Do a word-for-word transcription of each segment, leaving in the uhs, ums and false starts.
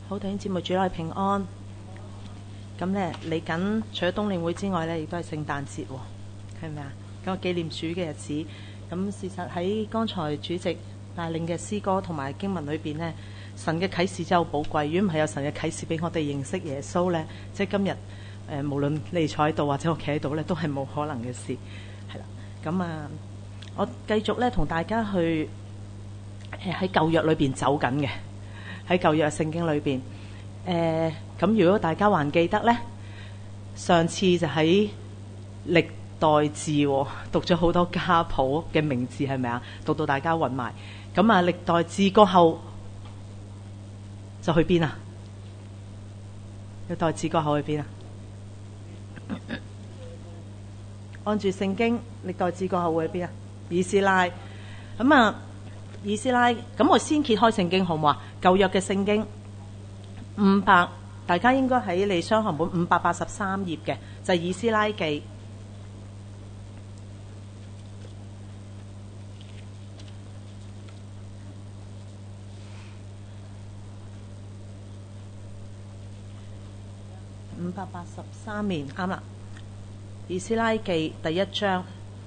好，弟兄姊妹，主內平安。咁咧嚟緊，除咗冬令會之外咧，亦都係聖誕節喎，係咪啊？咁啊紀念主嘅日子。咁事實喺剛才主席帶領嘅詩歌同埋經文裏邊呢，神嘅啟示真係好寶貴。如果唔係有神嘅啟示俾我哋認識耶穌咧，即係今日誒、呃，無論你坐喺度或者我企喺度咧，都係冇可能嘅事。係啦，咁啊，我繼續咧同大家去誒喺舊約裏邊走緊嘅。喺舊約聖經裏邊，誒、呃、咁如果大家還記得呢，上次就喺歷代志、哦、讀咗好多家譜嘅名字，係咪啊？讀到大家暈埋。咁啊，歷代志過後就去邊啊？歷代志過後去邊啊？按住聖經，歷代志過後會去邊啊？以斯拉。咁啊。以斯拉，咁我先揭開聖經好唔好啊？舊約嘅聖經五百，大家應該喺你雙行本五百八十三頁嘅，就係、是、以斯拉記。五百八十三面啱啦，以斯拉記第一章。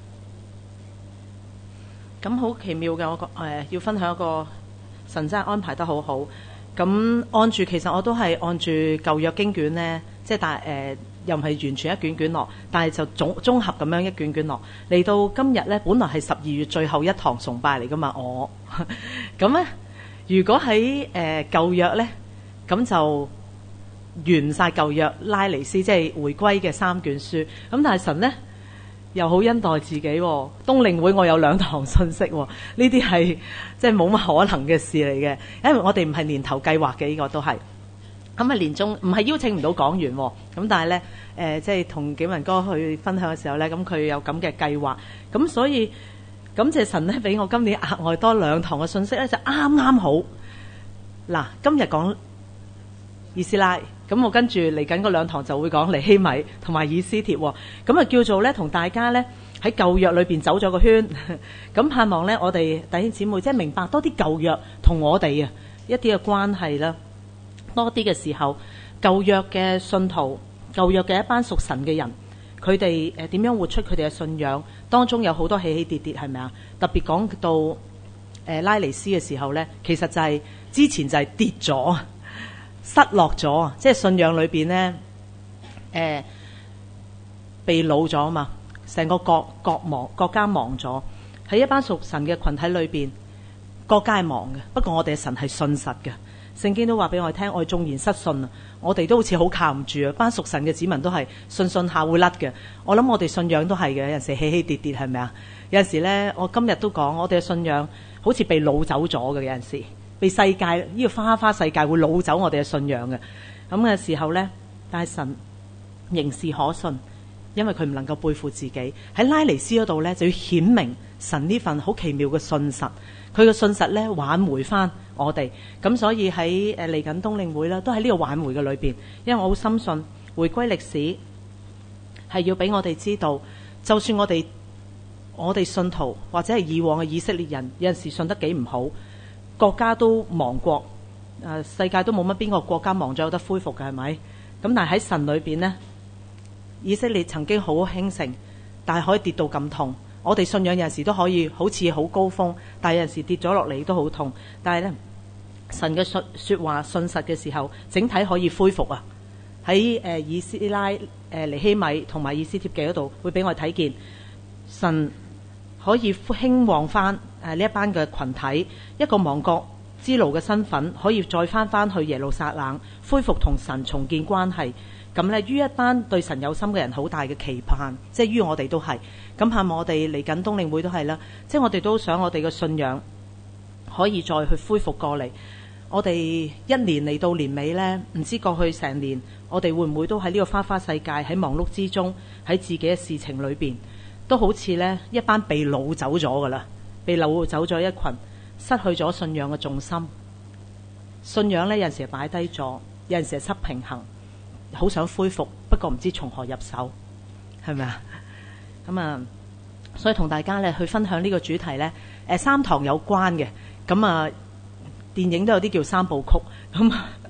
咁好奇妙嘅，我覺誒、呃、要分享一個神真係安排得好好。咁按住，其實我都係按住舊約經卷呢，即係但係誒又唔係完全一卷卷落，但係就總綜合咁樣一卷卷落嚟到今日呢，本來係十二月最後一堂崇拜嚟噶嘛，我咁呢，如果喺誒、呃、舊約呢，咁就完晒舊約拉尼斯，即係回歸嘅三卷書。咁但係神呢，又好恩待自己、哦，冬令會我有兩堂信息、哦，呢啲係即係冇乜可能嘅事嚟嘅，因為我哋唔係年頭計劃嘅，呢、這個都係。咁啊年中唔係邀請唔到講員、哦，咁但係咧誒，即係同景文哥去分享嘅時候咧，咁佢有咁嘅計劃，咁所以感謝神咧，俾我今年額外多兩堂嘅信息咧，就啱啱好。嗱，今日講以斯拉。咁我跟住嚟緊嗰兩堂就會講尼希米同埋以斯帖，咁啊叫做咧同大家咧喺舊約裏邊走咗個圈，咁盼望咧我哋弟兄姊妹即係明白多啲舊約同我哋啊一啲嘅關係啦，多啲嘅時候，舊約嘅信徒、舊約嘅一班屬神嘅人，佢哋誒點樣活出佢哋嘅信仰，當中有好多起起跌跌，係咪啊？特別講到誒、呃、拉尼斯嘅時候咧，其實就係、是、之前就係跌咗。失落咗，即係信仰裏邊呢，誒、呃，被擄咗啊嘛，成個國國亡，國家亡咗。喺一班屬神嘅群體裏邊，國家係亡嘅。不過我哋嘅神係信實嘅，聖經都話俾我哋聽，我哋縱然失信啊，我哋都好似好靠唔住啊。班屬神嘅子民都係信信下會甩嘅。我諗我哋信仰都係嘅，有陣時起起跌跌，係咪啊？有陣時呢，我今日都講，我哋嘅信仰好似被擄走咗嘅，有陣時。被世界呢個花花世界會擄走我哋嘅信仰嘅，咁嘅時候呢，但係神仍是可信，因為佢唔能夠背負自己。喺拉尼斯嗰度呢，就要顯明神呢份好奇妙嘅信實，佢嘅信實呢，挽回翻我哋。咁所以喺誒嚟緊冬令會啦，都喺呢個挽回嘅裏邊，因為我好深信回歸歷史係要俾我哋知道，就算我哋我哋信徒或者係以往嘅以色列人有陣時信得幾唔好。國家都亡國，誒、呃、世界都冇乜邊個國家亡咗有得恢復嘅，係咪？咁但係喺神裏邊呢，以色列曾經好興盛，但係可以跌到咁痛。我哋信仰有陣時都可以好似好高峰，但係有陣時跌咗落嚟都好痛。但係呢，神嘅說說話信實嘅時候，整體可以恢復啊！喺誒、呃、以斯拉、誒、呃、尼希米同埋以斯帖記嗰度，會俾我睇見神可以興旺翻誒呢一班嘅群體，一個亡國之奴嘅身份，可以再翻翻去耶路撒冷，恢復同神重建關係。咁呢，於一班對神有心嘅人，好大嘅期盼，即係於我哋都係。咁盼望我哋嚟緊冬令會都係啦，即係我哋都想我哋嘅信仰可以再去恢復過嚟。我哋一年嚟到年尾呢，唔知過去成年，我哋會唔會都喺呢個花花世界，喺忙碌之中，喺自己嘅事情裏邊，都好似呢一班被擄走咗噶啦，被擄走咗一群，失去咗信仰嘅重心。信仰呢，有陣時係擺低咗，有陣時係失平衡，好想恢復，不過唔知從何入手，係咪啊？咁啊，所以同大家呢去分享呢個主題呢，誒三堂有關嘅，咁啊電影都有啲叫三部曲，咁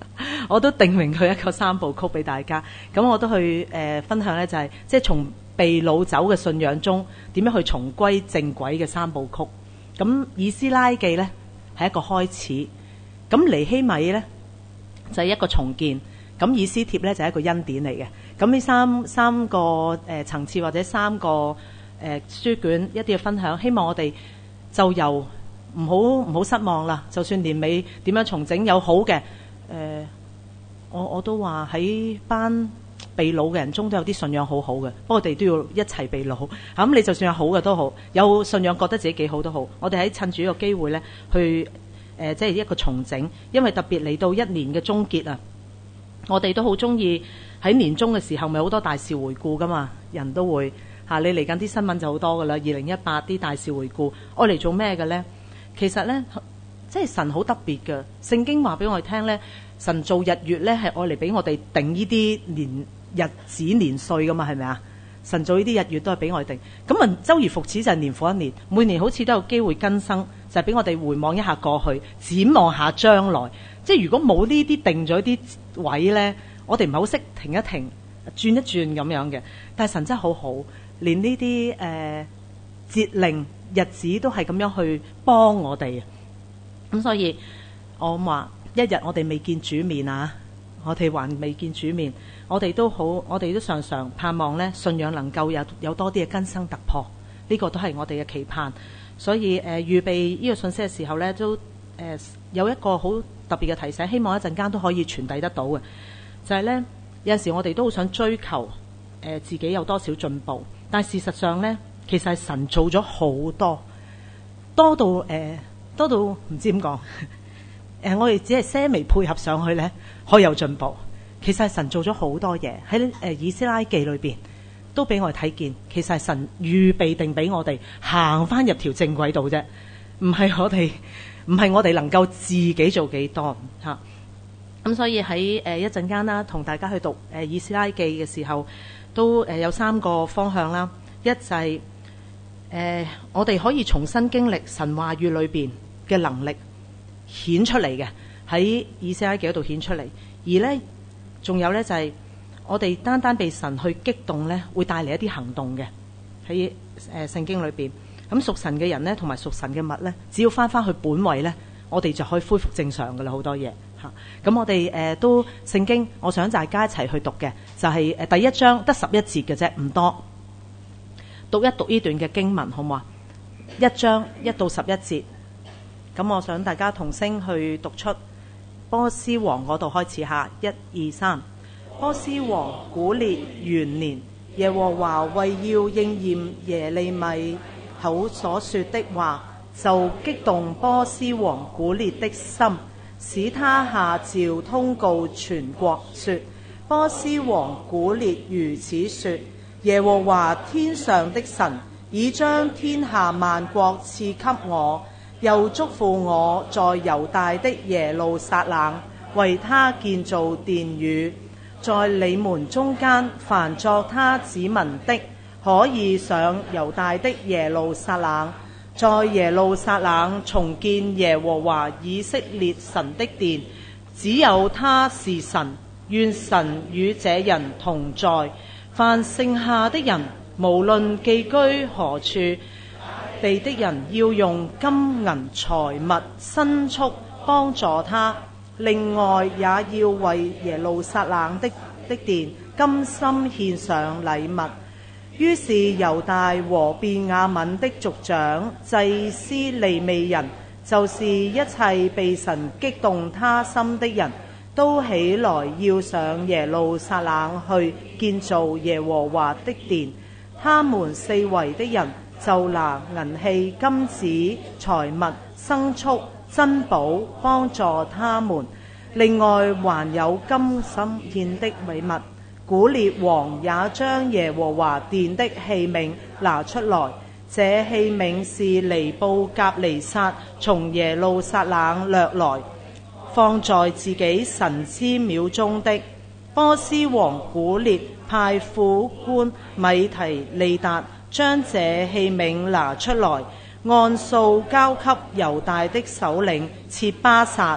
我都定明佢一個三部曲俾大家。咁我都去誒、呃、分享呢，就係、是、即係從被擄走嘅信仰中點樣去重歸正軌嘅三部曲。咁以斯拉記呢係一個開始，咁尼希米呢就係、是、一個重建，咁以斯帖呢就係、是、一個恩典嚟嘅。咁呢三三個誒、呃、層次或者三個誒、呃、書卷一啲嘅分享，希望我哋就由唔好唔好失望啦。就算年尾點樣重整有好嘅，誒、呃、我我都話喺班被擄嘅人中都有啲信仰好好嘅，不過我哋都要一齊被擄。咁你就算有好嘅都好，有信仰覺得自己幾好都好，我哋喺趁住呢個機會呢去誒、呃、即係一個重整，因為特別嚟到一年嘅終結啊，我哋都好中意喺年終嘅時候咪好多大事回顧噶嘛，人都會嚇、啊、你嚟緊啲新聞就好多噶啦。二零一八啲大事回顧，愛嚟做咩嘅呢？其實呢，即係神好特別嘅，聖經話俾我哋聽呢，神做日月呢係愛嚟俾我哋定呢啲年日子年歲噶嘛，係咪啊？神做呢啲日月都係俾我哋定。咁啊，周而復始就係年復一年，每年好似都有機會更新，就係、是、俾我哋回望一下過去，展望下將來。即係如果冇呢啲定咗啲位呢，我哋唔係好識停一停、轉一轉咁樣嘅。但係神真係好好，連呢啲誒節令日子都係咁樣去幫我哋。咁所以我話一日我哋未見主面啊，我哋還未見主面，我哋都好，我哋都常常盼望呢信仰能夠有有多啲嘅更新突破，呢、這個都係我哋嘅期盼。所以誒、呃、預備呢個信息嘅時候呢，都誒、呃、有一個好特別嘅提醒，希望一陣間都可以傳遞得到嘅，就係、是、呢，有陣時我哋都好想追求誒、呃、自己有多少進步，但係事實上呢，其實係神做咗好多，多到誒、呃、多到唔知點講。誒、呃，我哋只係些微配合上去呢，可以有進步。其實係神做咗好多嘢喺誒以斯拉記裏邊，都俾我哋睇見。其實係神預備定俾我哋行翻入條正軌度啫，唔係我哋唔係我哋能夠自己做幾多嚇。咁、啊、所以喺誒、呃、一陣間啦，同大家去讀誒、呃、以斯拉記嘅時候，都誒、呃、有三個方向啦。一就係、是、誒、呃、我哋可以重新經歷神話語裏邊嘅能力。顯出嚟嘅喺以斯拉記嗰度顯出嚟，而呢仲有呢，就係、是、我哋單單被神去激動呢，會帶嚟一啲行動嘅喺誒聖經裏邊。咁屬神嘅人呢，同埋屬神嘅物呢，只要翻翻去本位呢，我哋就可以恢復正常噶啦，好多嘢嚇。咁我哋誒、呃、都聖經，我想大家一齊去讀嘅就係、是、誒第一章得十一節嘅啫，唔多。讀一讀呢段嘅經文好唔好啊？一章一到十一節。咁我想大家同聲去讀出波斯王嗰度開始下，一二三。波斯王古列元年，耶和華為要應驗耶利米口所說的話，就激動波斯王古列的心，使他下詔通告全國說：波斯王古列如此說，耶和華天上的神已將天下萬國賜給我，又囑咐我在猶大的耶路撒冷為他建造殿宇，在你們中間凡作他子民的，可以上猶大的耶路撒冷，在耶路撒冷重建耶和華以色列神的殿。只有他是神，願神與這人同在。凡剩下的人，無論寄居何處，地的人要用金銀財物牲畜幫助他，另外也要為耶路撒冷的的殿甘心獻上禮物。於是猶大和便雅憫的族長、祭司、利未人，就是一切被神激動他心的人，都起來要上耶路撒冷去建造耶和華的殿。他們四圍的人就拿銀器、金子、財物、牲畜、珍寶幫助他們，另外還有甘心獻的禮物。古列王也將耶和華殿的器皿拿出來，這器皿是尼布甲尼撒從耶路撒冷掠來，放在自己神之廟中的。波斯王古列派副官米提利達將這器皿拿出來，按數交給猶大的首領切巴撒。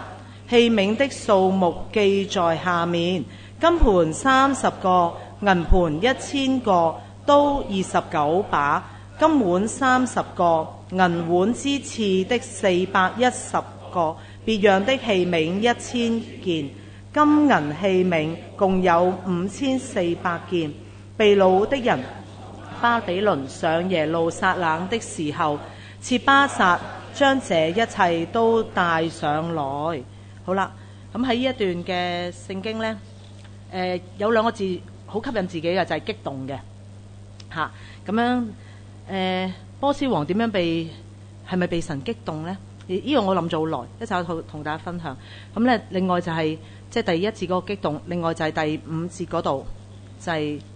器皿的數目記在下面：金盤三十個，銀盤一千個，刀二十九把，金碗三十個，銀碗之次的四百一十個，別樣的器皿一千件，金銀器皿共有五千四百件。被擄的人巴比倫上耶路撒冷的時候，設巴撒將這一切都帶上來。好啦，咁喺呢一段嘅聖經呢，誒、呃、有兩個字好吸引自己嘅，就係、是、激動嘅嚇。咁、啊、樣誒、呃，波斯王點樣被係咪被神激動呢？呢、這個我諗咗好耐，一陣同同大家分享。咁咧，另外就係、是、即係第一節嗰個激動，另外就係第五節嗰度就係、是、誒、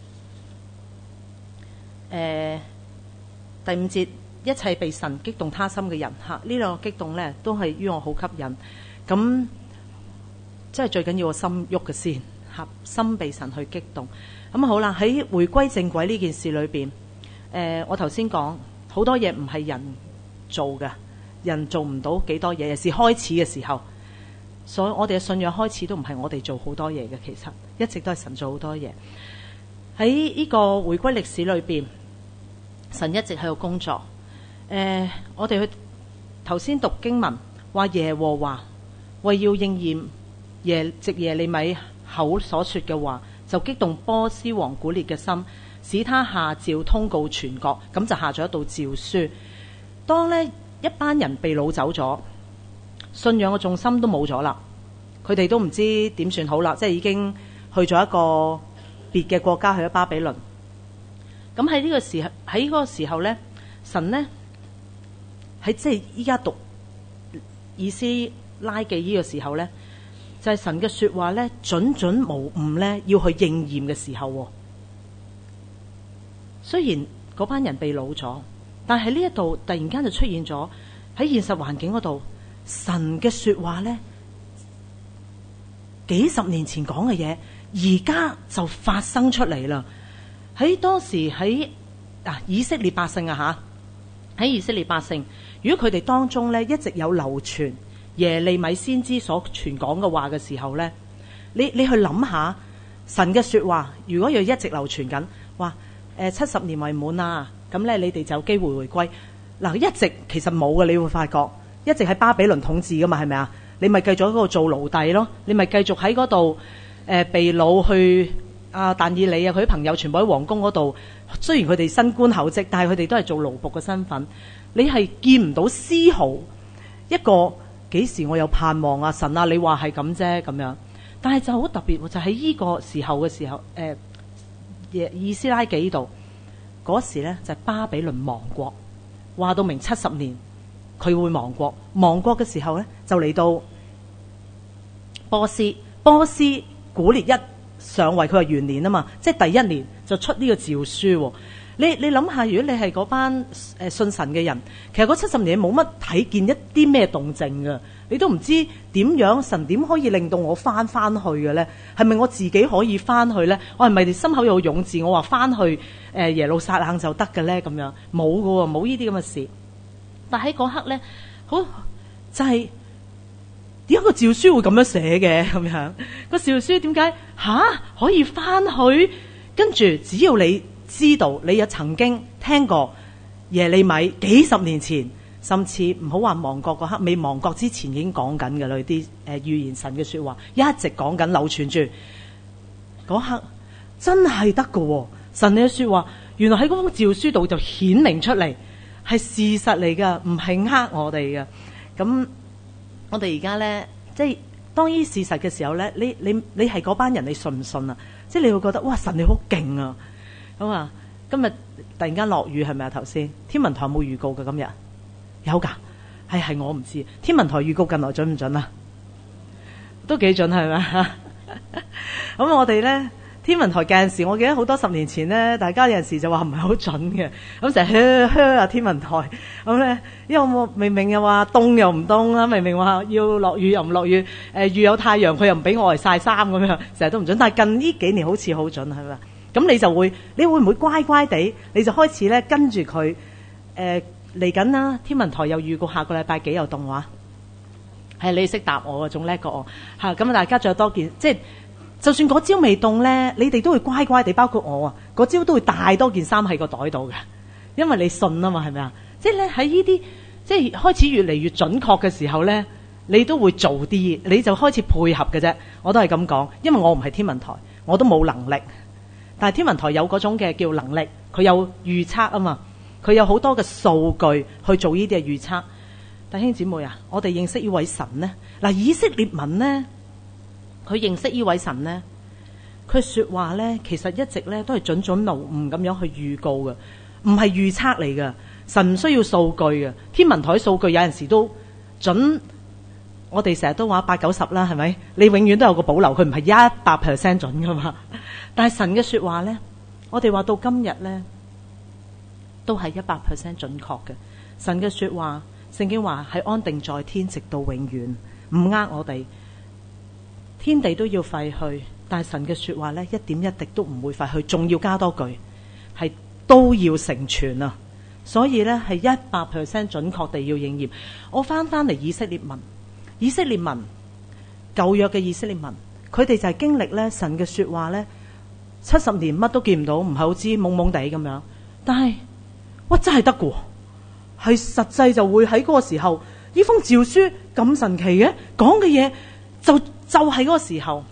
呃、第五節，一切被神激動他心嘅人嚇，呢、啊、兩個激動咧都係於我好吸引。咁即係最緊要個心喐嘅先嚇，心被神去激動。咁好啦，喺回歸正軌呢件事裏邊，誒、呃、我頭先講好多嘢唔係人做嘅，人做唔到幾多嘢，尤其是開始嘅時候。所以我哋嘅信仰開始都唔係我哋做好多嘢嘅，其實一直都係神做好多嘢。喺呢個回歸歷史裏邊，神一直喺度工作。誒、呃，我哋去頭先讀經文話耶和華為要應驗耶藉耶利米口所說嘅話，就激動波斯王古列嘅心，使他下詔通告全國，咁就下咗一道詔書。當呢一班人被擄走咗，信仰嘅重心都冇咗啦，佢哋都唔知點算好啦，即係已經去咗一個別嘅國家，去咗巴比倫。咁喺呢個時候，喺嗰個時候呢，神呢，喺即係依家讀以斯拉記呢個時候呢，就係、是、神嘅說話呢，準準無誤呢，要去應驗嘅時候。雖然嗰班人被擄咗，但係呢一度突然間就出現咗喺現實環境嗰度，神嘅說話呢，幾十年前講嘅嘢，而家就發生出嚟啦。喺當時喺啊以色列百姓啊吓，喺以色列百姓，如果佢哋當中呢一直有流傳耶利米先知所傳講嘅話嘅時候呢，你你去諗下神嘅說話，如果要一直流傳緊，話誒七十年為滿啊，咁咧你哋就有機會回歸。嗱，一直其實冇嘅，你會發覺一直喺巴比倫統治噶嘛，係咪啊？你咪繼續喺嗰度做奴隸咯，你咪繼續喺嗰度誒被擄去啊但以理啊佢啲朋友全部喺皇宮嗰度，雖然佢哋身官厚職，但係佢哋都係做奴僕嘅身份。你係見唔到絲毫一個幾時我有盼望啊？神啊，你話係咁啫咁樣，但係就好特別，就喺呢個時候嘅時候，誒、呃，以斯拉記度嗰時咧就係、是、巴比倫亡國，話到明七十年佢會亡國，亡國嘅時候咧就嚟到波斯，波斯古列一上位，佢係元年啊嘛，即係第一年就出呢個詔書。你你諗下，如果你係嗰班誒信神嘅人，其實嗰七十年冇乜睇見一啲咩動靜㗎，你都唔知點樣神點可以令到我翻翻去嘅咧？係咪我自己可以翻去咧？我係咪心口有勇志？我話翻去誒耶路撒冷就得嘅咧？咁樣冇㗎喎，冇呢啲咁嘅事。但喺嗰刻咧，好就係點解個詔書會咁樣寫嘅？咁樣個詔書點解吓可以翻去？跟住只要你知道你有曾經聽過耶利米幾十年前，甚至唔好話亡國嗰刻，未亡國之前已經講緊嘅啦，啲誒預言神嘅說話一直講緊流傳住，嗰刻真係得㗎，神嘅說話原來喺嗰封詔書度就顯明出嚟，係事實嚟噶，唔係呃我哋嘅。咁我哋而家咧，即係當呢事實嘅時候咧，你你你係嗰班人，你信唔信啊？即係你會覺得哇，神你好勁啊！咁啊，今日突然間落雨係咪啊？頭先天文台有冇預告㗎？今日有㗎，係係我唔知。天文台預告近來準唔準啊？都幾準係咪？咁我哋咧天文台有陣時，我記得好多十年前咧，大家有陣時就話唔係好準嘅，咁成日噓噓啊天文台咁咧，因為我明明又話凍又唔凍啦，明明話要落雨又唔落雨，誒遇有太陽佢又唔俾我嚟曬衫咁樣，成日都唔準。但係近呢幾年好似好準係咪？咁你就會，你會唔會乖乖地，你就開始咧跟住佢誒嚟緊啦？天文台又預告下個禮拜幾有凍話， 係你識答我，仲叻過我嚇。咁啊，大家仲有多件，即係就算嗰朝未凍咧，你哋都會乖乖地，包括我啊，嗰朝都會帶多件衫喺個袋度嘅，因為你信啊嘛，係咪啊？即係咧喺呢啲即係開始越嚟越準確嘅時候咧，你都會做啲，你就開始配合嘅啫。我都係咁講，因為我唔係天文台，我都冇能力。但係天文台有嗰種嘅叫能力，佢有預測啊嘛，佢有好多嘅數據去做呢啲嘅預測。弟兄姊妹啊，我哋認識呢位神呢，嗱，以色列民呢，佢認識呢位神呢，佢說話呢，其實一直呢都係準準無誤咁樣去預告嘅，唔係預測嚟嘅。神唔需要數據嘅，天文台數據有陣時都準。我哋成日都話八九十啦，係咪？你永遠都有個保留，佢唔係一百 percent 準噶嘛。但係神嘅說話呢，我哋話到今日呢，都係一百 percent 準確嘅。神嘅說話，聖經話係安定在天，直到永遠，唔呃我哋。天地都要廢去，但係神嘅說話呢，一點一滴都唔會廢去，仲要加多句，係都要成全啊！所以呢，係一百 percent 準確地要應驗。我翻翻嚟以色列民。以色列民，舊約嘅以色列民，佢哋就係經歷咧神嘅說話咧，七十年乜都見唔到，唔係好知懵懵地咁樣。但係，哇真係得嘅，係實際就會喺嗰個時候，呢封詔書咁神奇嘅，講嘅嘢就就係嗰個時候。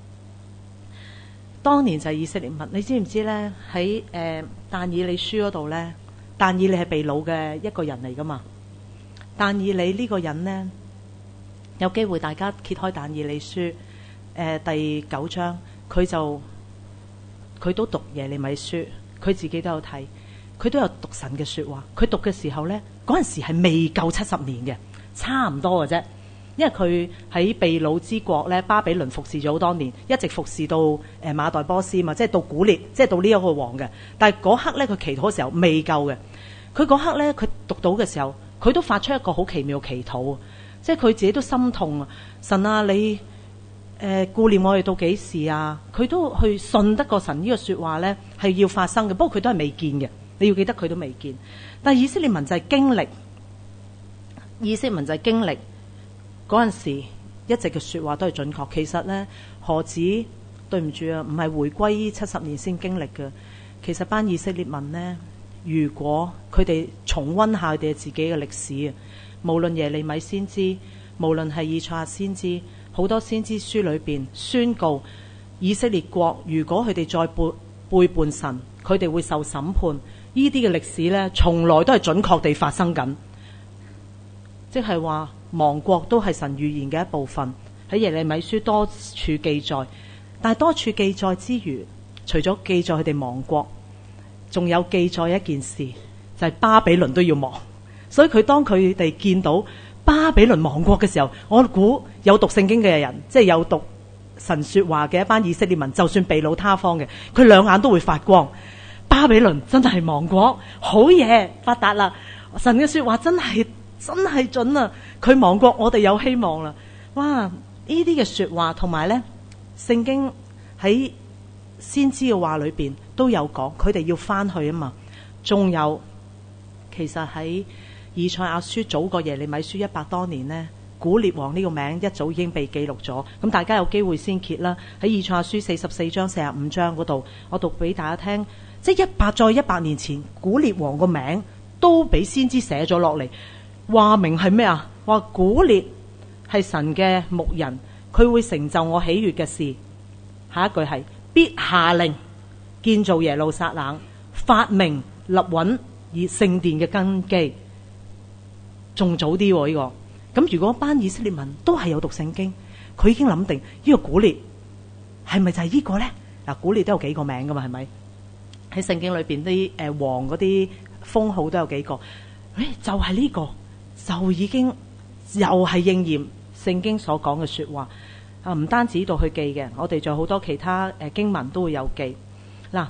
當年就係以色列民，你知唔知咧？喺誒但以理書嗰度咧，但以理係被擄嘅一個人嚟噶嘛？但以理呢個人咧。有機會大家揭開但以理書誒、呃、第九章，佢就佢都讀耶利米書，佢自己都有睇，佢都有讀神嘅說話。佢讀嘅時候呢，嗰陣時係未夠七十年嘅，差唔多嘅啫。因為佢喺被擄之國咧，巴比倫服侍咗好多年，一直服侍到誒馬代波斯嘛，即係到古列，即係到呢一個王嘅。但係嗰刻呢，佢祈禱嘅時候未夠嘅。佢嗰刻呢，佢讀到嘅時候，佢都發出一個好奇妙嘅祈禱。即係佢自己都心痛啊！神啊，你誒顧念我哋到幾時啊？佢都去信得過神呢個說話呢係要發生嘅。不過佢都係未見嘅，你要記得佢都未見。但係以色列民就係經歷，以色列民就係經歷嗰陣時一直嘅說話都係準確。其實呢，何止對唔住啊，唔係回歸七十年先經歷嘅。其實班以色列民呢，如果佢哋重溫下佢哋自己嘅歷史啊。無論耶利米先知，無論係以賽亞先知，好多先知書裏邊宣告以色列國，如果佢哋再背背叛神，佢哋會受審判。呢啲嘅歷史呢，從來都係準確地發生緊，即係話亡國都係神預言嘅一部分。喺耶利米書多處記載，但係多處記載之餘，除咗記載佢哋亡國，仲有記載一件事，就係巴比倫都要亡。所以佢當佢哋見到巴比倫亡國嘅時候，我估有讀聖經嘅人，即係有讀神說話嘅一班以色列民，就算被擄他方嘅，佢兩眼都會發光。巴比倫真係亡國，好嘢，發達啦！神嘅說話真係真係準啊！佢亡國，我哋有希望啦！哇，呢啲嘅說話同埋呢，聖經喺先知嘅話裏邊都有講，佢哋要翻去啊嘛。仲有，其實喺以賽亞書早過耶利米書一百多年呢，古列王呢個名一早已經被記錄咗。咁大家有機會先揭啦。喺以賽亞書四十四章四十五章嗰度，我讀俾大家聽。即係一百再一百年前，古列王個名都俾先知寫咗落嚟，話明係咩啊？話古列係神嘅牧人，佢會成就我喜悅嘅事。下一句係必下令建造耶路撒冷，發明立穩以聖殿嘅根基。仲早啲喎呢個，咁如果班以色列民都係有讀聖經，佢已經諗定呢個古列係咪就係呢個呢？嗱，古列都有幾個名噶嘛，係咪？喺聖經裏邊啲誒王嗰啲封號都有幾個，誒就係呢個，就已經又係應驗聖經所講嘅說話啊！唔單止度去記嘅，我哋仲有好多其他誒經文都會有記。嗱，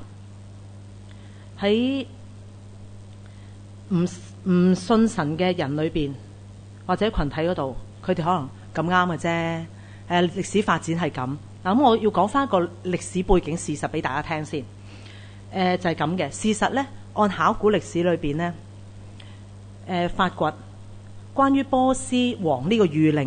喺唔唔信神嘅人裏邊或者群體嗰度，佢哋可能咁啱嘅啫。誒，歷史發展係咁。嗱，咁我要講翻個歷史背景事實俾大家聽先。誒，就係咁嘅事實呢，按考古歷史裏邊呢，誒發掘關於波斯王呢個諭令呢，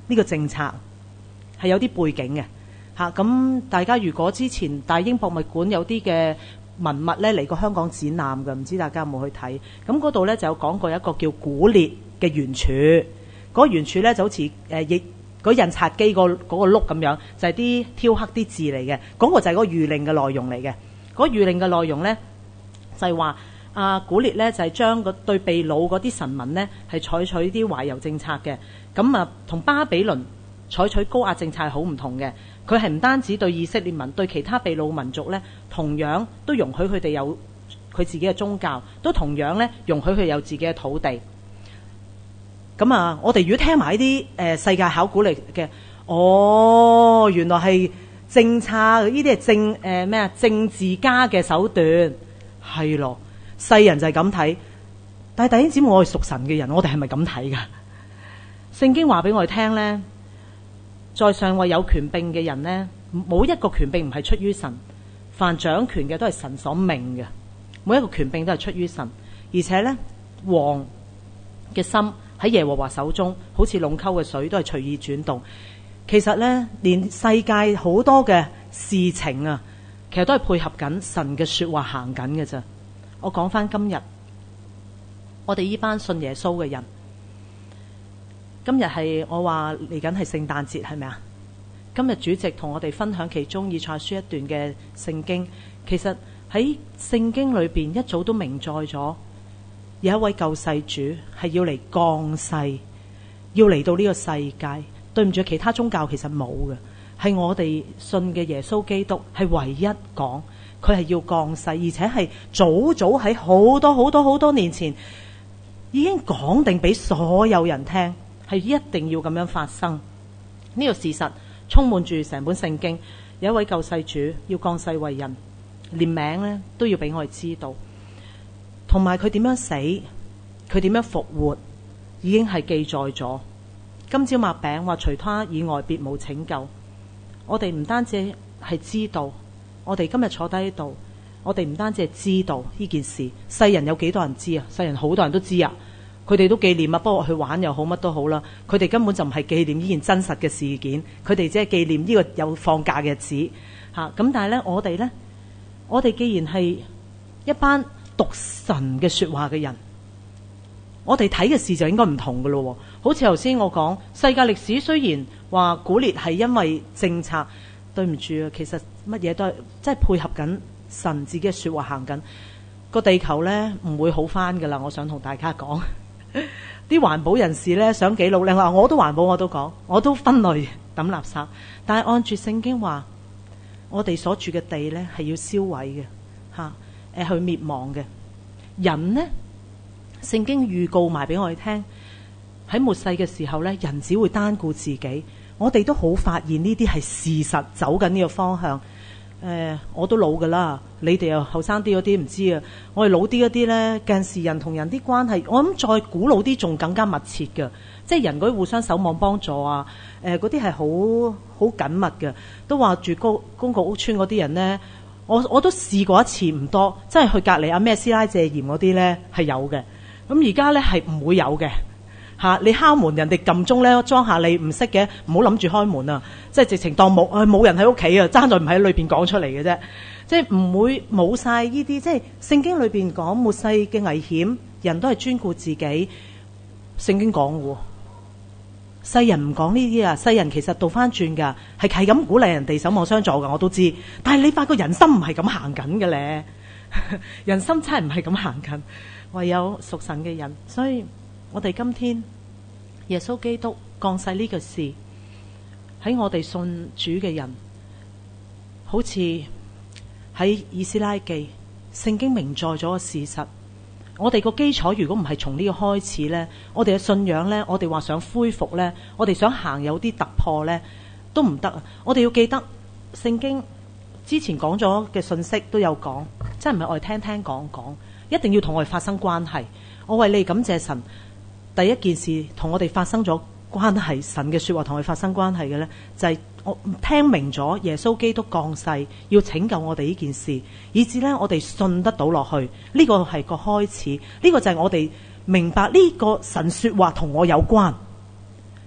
呢個政策係有啲背景嘅嚇。咁大家如果之前大英博物館有啲嘅文物咧嚟過香港展覽嘅，唔知大家有冇去睇？咁嗰度咧就有講過一個叫古列嘅圓柱，嗰個圓柱咧就好似誒亦嗰印刷機個嗰個碌咁樣，就係啲挑刻啲字嚟嘅。嗰個就係嗰個諭令嘅內容嚟嘅。嗰諭令嘅內容咧就係話啊古列咧就係將個對被擄嗰啲臣民咧係採取啲懷柔政策嘅。咁啊同巴比倫採取高壓政策係好唔同嘅。佢係唔單止對以色列民，對其他被擄民族咧，同樣都容許佢哋有佢自己嘅宗教，都同樣咧容許佢有自己嘅土地。咁啊，我哋如果聽埋呢啲誒世界考古嚟嘅，哦，原來係政策，呢啲係政誒咩啊政治家嘅手段，係咯，世人就係咁睇。但係弟兄姊妹，我係屬神嘅人，我哋係咪咁睇㗎？聖經話俾我哋聽咧。在上位有權柄嘅人呢，冇一個權柄唔係出於神，凡掌權嘅都係神所命嘅，每一個權柄都係出於神。而且呢，王嘅心喺耶和華手中，好似隴溝嘅水，都係隨意轉動。其實呢，連世界好多嘅事情啊，其實都係配合緊神嘅說話行緊嘅咋。我講翻今日，我哋呢班信耶穌嘅人。今日係我話嚟緊係聖誕節，係咪啊？今日主席同我哋分享其中以賽亞書一段嘅聖經，其實喺聖經裏邊一早都明載咗，有一位救世主係要嚟降世，要嚟到呢個世界。對唔住，其他宗教其實冇嘅，係我哋信嘅耶穌基督係唯一講，佢係要降世，而且係早早喺好多好多好多年前已經講定俾所有人聽。係一定要咁樣發生，呢個事實充滿住成本聖經。有一位救世主要降世為人，連名咧都要俾我哋知道，同埋佢點樣死，佢點樣復活，已經係記載咗。今朝擘餅話除他以外別無拯救。我哋唔單止係知道，我哋今日坐低喺度，我哋唔單止係知道呢件事。世人有幾多人知啊？世人好多人都知啊。佢哋都紀念啊，不過去玩又好，乜都好啦。佢哋根本就唔係紀念呢件真實嘅事件，佢哋只係紀念呢個有放假嘅日子嚇。咁但係咧，我哋咧，我哋既然係一班讀神嘅説話嘅人，我哋睇嘅事就應該唔同㗎咯。好似頭先我講世界歷史，雖然話古列係因為政策，對唔住啊，其實乜嘢都係即係配合緊神自己嘅説話行緊。個地球咧唔會好返㗎啦，我想同大家講。啲環保人士咧想幾努力，我都環保，我都講，我都分類抌垃圾。但係按住聖經話，我哋所住嘅地咧係要燒毀嘅嚇，誒去滅亡嘅人呢，聖經預告埋俾我哋聽，喺末世嘅時候咧，人只會單顧自己。我哋都好發現呢啲係事實，走緊呢個方向。誒、呃，我都老噶啦，你哋又後生啲嗰啲唔知啊。我哋老啲嗰啲呢，近時人同人啲關係，我諗再古老啲仲更加密切嘅，即係人嗰啲互相守望幫助啊。誒，嗰啲係好好緊密嘅。都話住公公共屋邨嗰啲人呢，我我都試過一次唔多，即係去隔離阿咩師奶借鹽嗰啲呢係有嘅。咁而家呢係唔會有嘅。嚇！你敲門，人哋撳鐘咧，裝下你唔識嘅，唔好諗住開門啊！即係直情當冇誒冇人喺屋企啊，爭在唔喺裏邊講出嚟嘅啫。即係唔會冇晒呢啲，即係聖經裏邊講末世嘅危險，人都係專顧自己。聖經講嘅喎，世人唔講呢啲啊，世人其實倒翻轉㗎，係係咁鼓勵人哋守望相助㗎，我都知。但係你發覺人心唔係咁行緊嘅咧，人心真係唔係咁行緊，唯有屬神嘅人，所以。我哋今天耶穌基督降世呢個事喺我哋信主嘅人，好似喺以斯拉記聖經明載咗個事實。我哋個基礎如果唔係從呢個開始呢，我哋嘅信仰呢，我哋話想恢復呢，我哋想行有啲突破呢，都唔得啊！我哋要記得聖經之前講咗嘅信息都有講，真係唔係我哋聽聽講講，一定要同我哋發生關係。我為你感謝神。第一件事同我哋發生咗關係，神嘅說話同我哋發生關係嘅呢，就係、是、我聽明咗耶穌基督降世要拯救我哋呢件事，以至呢，我哋信得到落去。呢、這個係個開始，呢、這個就係我哋明白呢個神說話同我有關。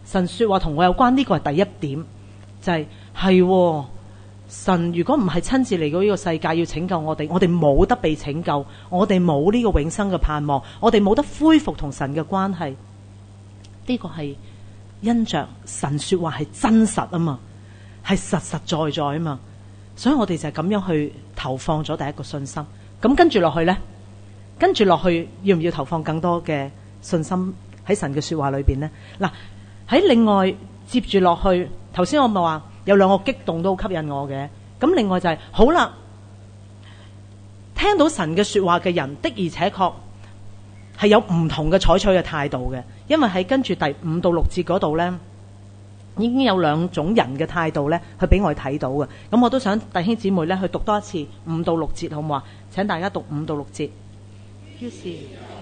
神說話同我有關，呢個係第一點，就係係神如果唔係親自嚟到呢個世界要拯救我哋，我哋冇得被拯救，我哋冇呢個永生嘅盼望，我哋冇得恢復同神嘅關係。呢個係因着神說話係真實啊嘛，係實實在在啊嘛，所以我哋就係咁樣去投放咗第一個信心。咁跟住落去呢，跟住落去要唔要投放更多嘅信心喺神嘅說話裏邊呢？嗱，喺另外接住落去，頭先我咪話有兩個激動都好吸引我嘅。咁另外就係、是、好啦，聽到神嘅說話嘅人的而且確係有唔同嘅採取嘅態度嘅，因為喺跟住第五到六節嗰度呢，已經有兩種人嘅態度呢，去俾我哋睇到嘅。咁我都想弟兄姊妹呢去讀多一次五到六節，好唔好啊？請大家讀五到六節。於是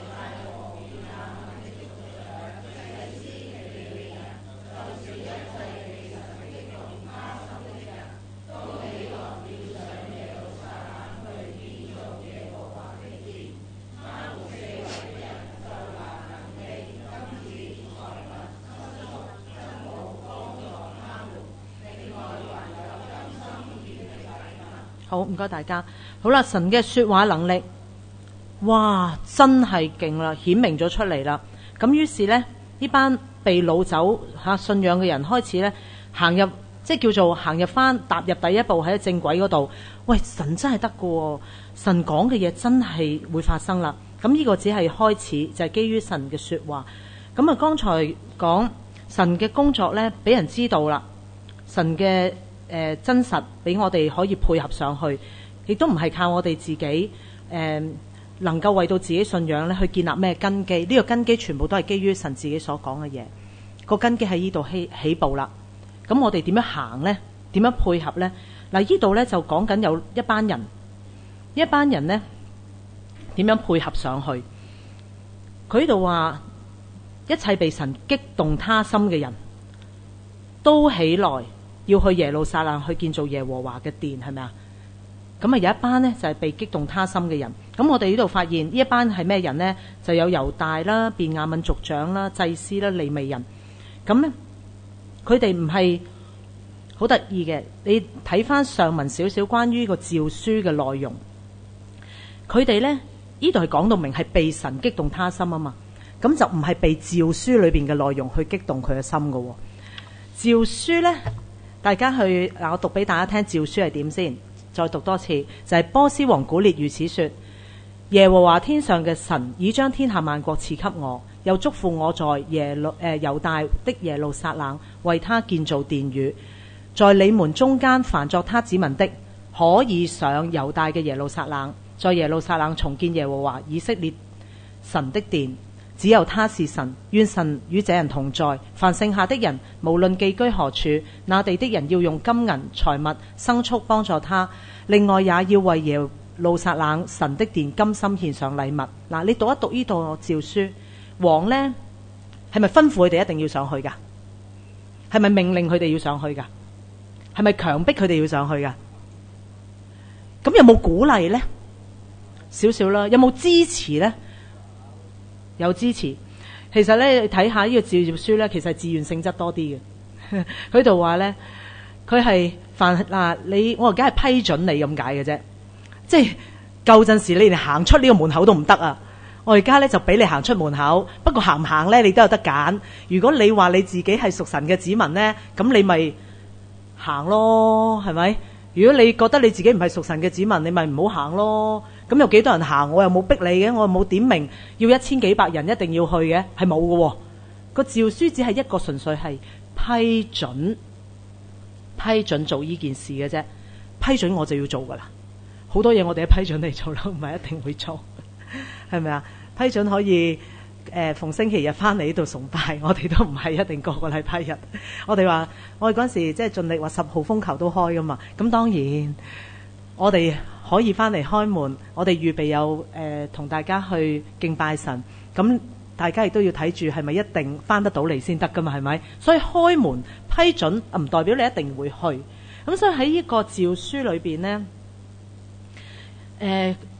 好，唔該大家。好啦，神嘅說話能力，哇，真係勁啦，顯明咗出嚟啦。咁於是呢，呢班被擄走吓信仰嘅人開始呢，行入，即係叫做行入翻，踏入第一步喺正軌嗰度。喂，神真係得㗎，神講嘅嘢真係會發生啦。咁呢個只係開始，就係基於神嘅說話。咁啊，剛才講神嘅工作呢，俾人知道啦，神嘅。誒、呃、真實俾我哋可以配合上去，亦都唔係靠我哋自己誒、呃、能夠為到自己信仰咧去建立咩根基。呢、這個根基全部都係基於神自己所講嘅嘢，個根基喺呢度起起步啦。咁我哋點樣行呢？點樣配合呢？嗱，呢度呢就講緊有一班人，一班人呢點樣配合上去？佢呢度話一切被神激動他心嘅人都起來。要去耶路撒冷去建造耶和華嘅殿，係咪啊？咁啊有一班呢，就係、是、被激動他心嘅人。咁我哋呢度發現呢一班係咩人呢？就有猶大啦、便雅憫族長啦、祭司啦、利未人。咁呢，佢哋唔係好得意嘅。你睇翻上文少少關於個詔書嘅內容，佢哋呢，呢度係講到明係被神激動他心啊嘛。咁就唔係被詔書裏邊嘅內容去激動佢嘅心噶。詔書呢。大家去，我讀俾大家聽詔書係點先，再讀多次，就係、是、波斯王古列如此說：耶和華天上嘅神已將天下萬國賜給我，又囑咐我在耶路誒猶大的耶路撒冷為他建造殿宇，在你們中間凡作他子民的，可以上猶大嘅耶路撒冷，在耶路撒冷重建耶和華以色列神的殿。只有他是神，願神與這人同在。凡剩下的人，無論寄居何處，那地的人要用金銀財物牲畜幫助他。另外也要為耶路撒冷神的殿甘心獻上禮物。嗱，你讀一讀呢度詔書，王呢係咪吩咐佢哋一定要上去噶？係咪命令佢哋要上去噶？係咪強迫佢哋要上去噶？咁有冇鼓勵呢？少少啦。有冇支持呢？有支持。其實咧，你睇下呢個詔書咧，其實係自願性質多啲嘅。佢度話咧，佢係凡嗱你，我而家係批准你咁解嘅啫。即係舊陣時，你連行出呢個門口都唔得啊！我而家咧就俾你行出門口，不過行唔行咧，你都有得揀。如果你話你自己係屬神嘅子民咧，咁你咪行咯，係咪？如果你覺得你自己唔係屬神嘅子民，你咪唔好行咯。咁有幾多人行？我又冇逼你嘅，我又冇點明要一千幾百人一定要去嘅，係冇嘅。個詔書只係一個純粹係批准，批准做呢件事嘅啫。批准我就要做噶啦。好多嘢我哋都批准你做啦，唔係一定會做，係咪啊？批准可以誒、呃、逢星期日翻嚟呢度崇拜，我哋都唔係一定個個禮拜日。我哋話我哋嗰陣時即係盡力話十號風球都開噶嘛。咁當然我哋可以翻嚟開門，我哋預備有誒同、呃、大家去敬拜神。咁大家亦都要睇住係咪一定翻得到嚟先得噶嘛？係咪？所以開門批准唔代表你一定會去。咁所以喺呢個詔書裏邊呢，誒、呃、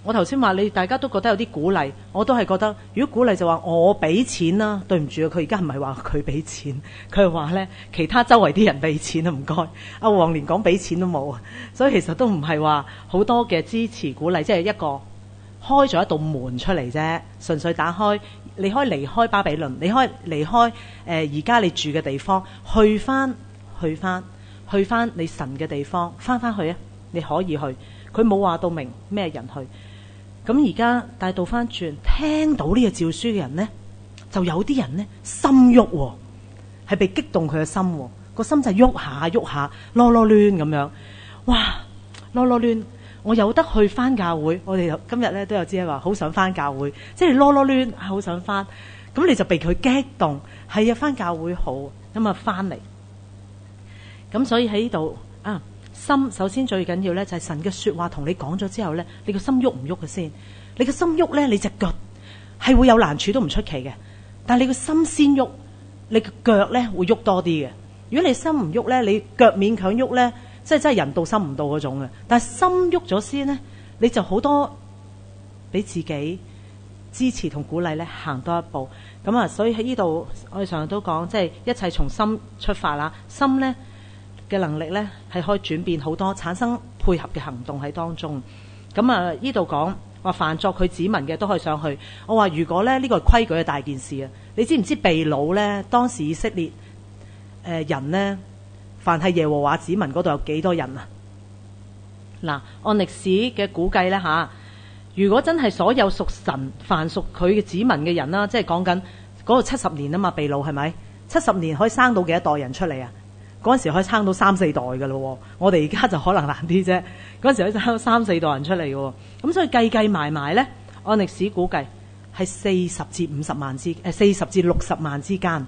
我頭先話你大家都覺得有啲鼓勵，我都係覺得如果鼓勵就話我俾錢啦，對唔住啊，佢而家唔係話佢俾錢，佢係話咧其他周圍啲人俾錢啊，唔該。阿黃連講俾錢都冇啊，所以其實都唔係話好多嘅支持鼓勵，即係一個開咗一道門出嚟啫，純粹打開，你可以離開巴比倫，你可以離開誒而家你住嘅地方，去翻去翻去翻你神嘅地方，翻翻去啊，你可以去。佢冇話到明咩人去。咁而家但係倒翻轉，聽到呢個詔書嘅人呢，就有啲人呢心喐喎，係被激動佢嘅心喎，個心就喐下喐下，囉囉攣咁樣，哇，囉囉攣。我有得去翻教會，我哋今日咧都有知話好想翻教會，即係囉囉攣，好想翻。咁你就被佢激動，係啊，翻教會好，咁啊翻嚟。咁所以喺呢度啊。心首先最緊要咧就係神嘅說話同你講咗之後咧，你個心喐唔喐嘅先？你個心喐咧，你隻腳係會有難處都唔出奇嘅。但係你個心先喐，你個腳咧會喐多啲嘅。如果你心唔喐咧，你腳勉強喐咧，即係真係人到心唔到嗰種嘅。但係心喐咗先咧，你就好多俾自己支持同鼓勵咧，行多一步。咁啊，所以喺呢度我哋常常都講，即係一切從心出發啦。心咧嘅能力咧係可以轉變好多，產生配合嘅行動喺當中。咁啊，呢度講話凡作佢子民嘅都可以上去。我話如果咧呢個係規矩嘅大件事啊，你知唔知被擄咧當時以色列誒、呃、人呢，凡係耶和華子民嗰度有幾多人啊？嗱，按歷史嘅估計咧吓，如果真係所有屬神凡屬佢嘅子民嘅人啦，即係講緊嗰個七十年啊嘛，被擄係咪？七十年可以生到幾多代人出嚟啊？嗰陣時可以撐到三四代㗎咯，我哋而家就可能難啲啫。嗰陣時可以撐到三四代人出嚟嘅，咁所以計計埋埋咧，按歷史估計係四十至五十萬之誒四十至六十萬之間，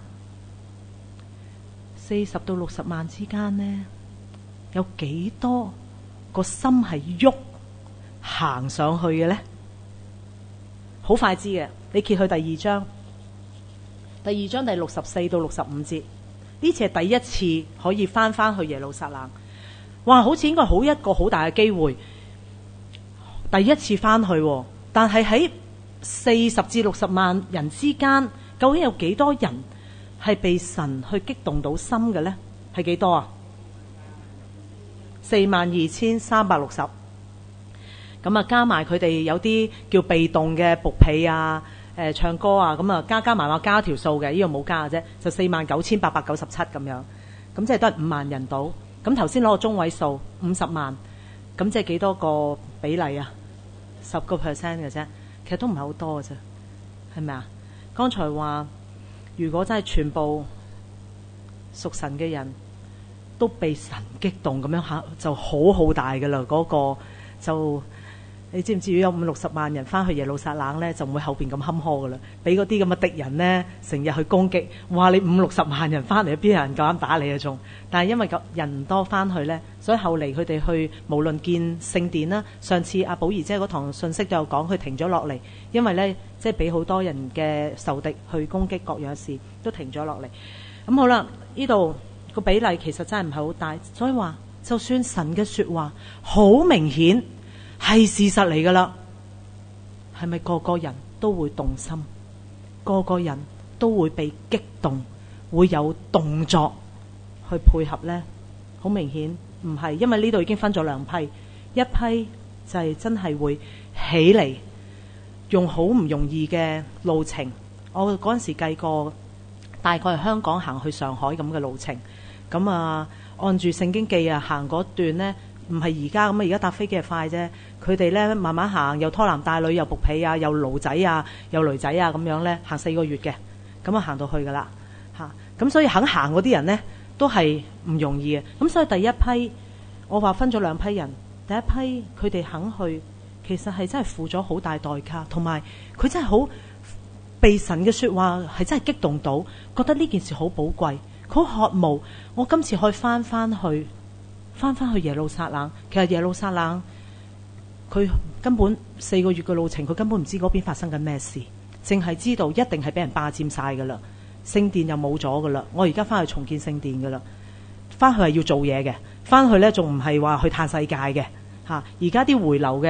四十到六十萬之間呢，有幾多個心係喐行上去嘅咧？好快知嘅，你揭去第二章，第二章第六十四到六十五節。呢次係第一次可以翻翻去耶路撒冷，哇！好似應該好一個好大嘅機會，第一次翻去，但係喺四十至六十萬人之間，究竟有幾多人係被神去激動到心嘅呢？係幾多啊？四萬二千三百六十。咁啊，加埋佢哋有啲叫被動嘅僕婢啊。誒唱歌啊，咁啊加加埋埋加條數嘅，呢個冇加嘅啫，就四萬九千八百九十七咁樣，咁即係都係五萬人到。咁頭先攞個中位數五十萬，咁即係幾多個比例啊？十個 percent 嘅啫，其實都唔係好多嘅啫，係咪啊？剛才話如果真係全部屬神嘅人都被神激動咁樣嚇，就好好大嘅啦，嗰個就。你知唔知？如果有五六十萬人翻去耶路撒冷咧，就唔會後邊咁坎坷噶啦。俾嗰啲咁嘅敵人咧，成日去攻擊，哇！你五六十萬人翻嚟，邊有人夠膽打你啊？仲但係因為咁人多翻去咧，所以後嚟佢哋去無論見聖殿啦。上次阿寶儀姐嗰堂信息都有講，佢停咗落嚟，因為咧即係俾好多人嘅仇敵去攻擊各樣事，都停咗落嚟。咁好啦，呢度個比例其實真係唔係好大，所以話就算神嘅說話好明顯。係事實嚟噶啦，係咪個個人都會動心，個個人都會被激動，會有動作去配合呢？好明顯唔係，因為呢度已經分咗兩批，一批就係真係會起嚟，用好唔容易嘅路程。我嗰陣時計過，大概係香港行去上海咁嘅路程。咁啊，按住聖經記啊，行嗰段呢。唔係而家咁啊！而家搭飛機係快啫，佢哋咧慢慢行，又拖男帶女，又僕婢啊，又驢仔啊，又驢仔啊，咁樣咧行四個月嘅，咁啊行到去噶啦嚇。咁所以肯行嗰啲人咧都係唔容易嘅。咁所以第一批我話分咗兩批人，第一批佢哋肯去，其實係真係付咗好大代價，同埋佢真係好被神嘅説話係真係激動到，覺得呢件事好寶貴，佢好渴慕我今次可以翻翻去。翻翻去耶路撒冷，其實耶路撒冷佢根本四個月嘅路程，佢根本唔知嗰邊發生緊咩事，淨係知道一定係俾人霸佔晒噶啦，聖殿又冇咗噶啦。我而家翻去重建聖殿噶啦，翻去係要做嘢嘅，翻去呢仲唔係話去嘆世界嘅嚇。而家啲回流嘅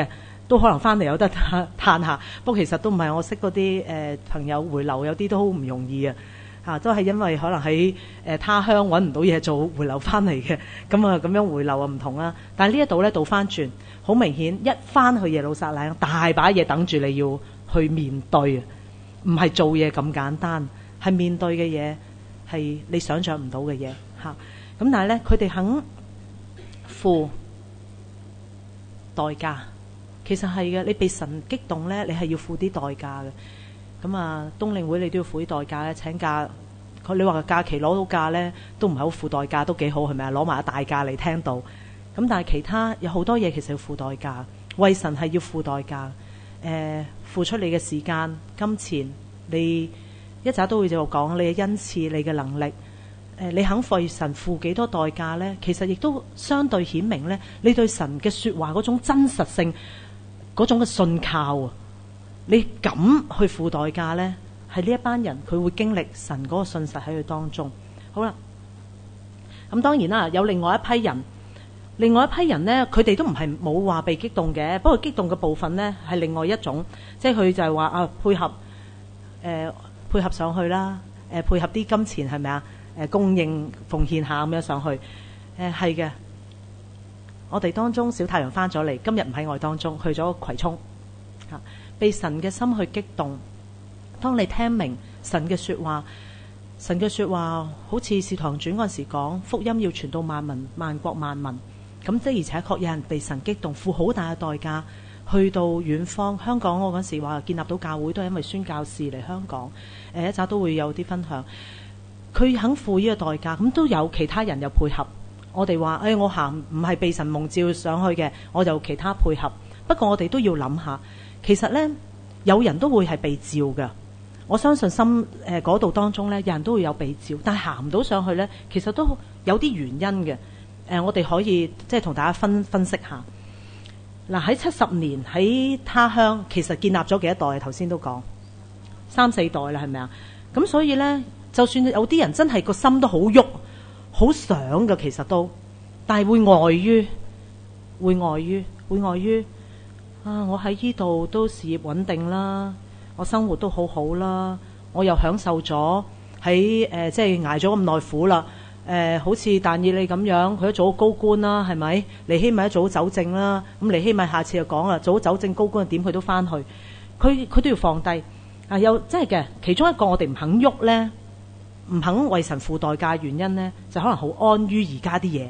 都可能翻嚟有得嘆下。不過其實都唔係，我識嗰啲誒朋友回流有啲都好唔容易啊。啊，都係因為可能喺誒他鄉揾唔到嘢做，回流翻嚟嘅。咁啊，咁樣回流啊唔同啦。但係呢一度咧倒翻轉，好明顯一翻去耶路撒冷，大把嘢等住你要去面對啊，唔係做嘢咁簡單，係面對嘅嘢係你想象唔到嘅嘢嚇。咁但係咧，佢哋肯付代價，其實係嘅。你被神激動咧，你係要付啲代價嘅。咁啊，冬令會你都要付啲代價咧，請假。佢你話個假期攞到假咧，都唔係好付代價，都幾好係咪啊？攞埋大假嚟聽到。咁但係其他有好多嘢其實要付代價，為神係要付代價。誒、呃，付出你嘅時間、金錢，你一陣都會就講你嘅恩賜、你嘅能力。誒、呃，你肯為神付幾多代價咧？其實亦都相對顯明咧，你對神嘅說話嗰種真實性、嗰種嘅信靠啊！你敢去付代價呢？係呢一班人佢會經歷神嗰個信實喺佢當中。好啦，咁當然啦，有另外一批人，另外一批人呢，佢哋都唔係冇話被激動嘅，不過激動嘅部分呢，係另外一種，即係佢就係話啊配合誒、呃、配合上去啦，誒、呃、配合啲金錢係咪啊？誒、呃、供應奉獻下咁樣上去，誒係嘅。我哋當中小太陽翻咗嚟，今日唔喺我哋當中，去咗葵涌嚇。被神嘅心去激動，當你聽明神嘅說話，神嘅說話好似《使徒行傳》嗰陣時講，福音要傳到萬民、萬國、萬民。咁即而且確有人被神激動，付好大嘅代價去到遠方。香港我嗰時話建立到教會都係因為宣教士嚟香港。誒一陣都會有啲分享，佢肯付呢個代價，咁都有其他人又配合。我哋話誒我行唔係被神蒙召上去嘅，我就其他配合。不過我哋都要諗下。其實呢，有人都會係被召嘅。我相信心誒嗰度當中呢，有人都會有被召，但係行唔到上去呢，其實都有啲原因嘅。誒、呃，我哋可以即係同大家分分析下。嗱，喺七十年喺他鄉，其實建立咗幾多代？頭先都講三四代啦，係咪啊？咁所以呢，就算有啲人真係個心都好喐，好想嘅，其實都，但係會礙於，會礙於，會礙於。啊！我喺呢度都事業穩定啦，我生活都好好啦，我又享受咗喺誒即係捱咗咁耐苦啦。誒、呃、好似但以理咁樣，佢都做高官啦，係咪？尼希米一早走正啦，咁尼希米下次就講啦，做走正高官點佢都翻去，佢佢都要放低。啊，又真係嘅，其中一個我哋唔肯喐呢，唔肯為神付代價嘅原因呢，就可能好安於而家啲嘢。